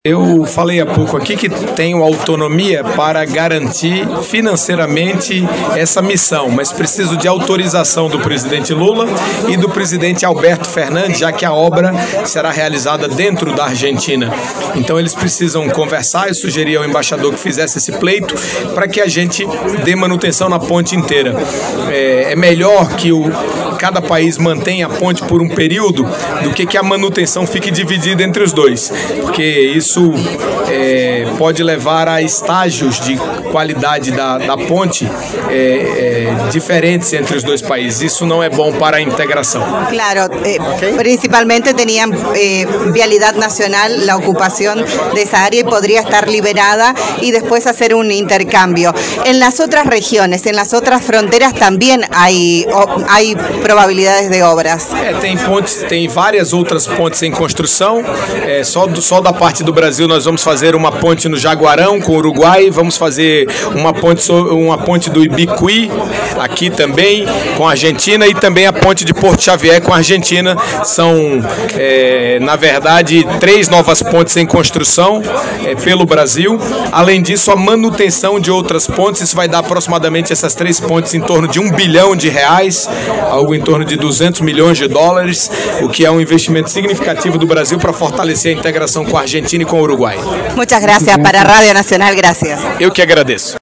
Eu falei há pouco aqui que tenho autonomia para garantir financeiramente essa missão, mas preciso de autorização do presidente Lula e do presidente Alberto Fernandes, já que a obra será realizada dentro da Argentina. Então eles precisam conversar e sugerir ao embaixador que fizesse esse pleito para que a gente dê manutenção na ponte inteira. É melhor que cada país mantenha a ponte por um período do que a manutenção fique dividida entre os dois, porque isso pode levar a estágios de qualidade da ponte diferentes entre os dois países. Isso não é bom para a integração. Claro, principalmente tenían vialidad nacional la ocupación de esa área y podría estar liberada y después hacer un intercambio. En las otras regiones, en las otras fronteras también hay probabilidades de obras. Tem várias outras pontes em construção. Só da parte do Brasil nós vamos fazer uma ponte no Jaguarão com o Uruguai, vamos fazer uma ponte do Ibicuí aqui também com a Argentina e também a ponte de Porto Xavier com a Argentina. São, na verdade, 3 novas pontes em construção pelo Brasil. Além disso, a manutenção de outras pontes, isso vai dar aproximadamente essas 3 pontes em torno de R$1 bilhão, algo em torno de 200 milhões de dólares, o que é um investimento significativo do Brasil para fortalecer a integração com a Argentina e com o Uruguai. Muchas gracias. Para Radio Nacional, gracias. Eu que agradeço.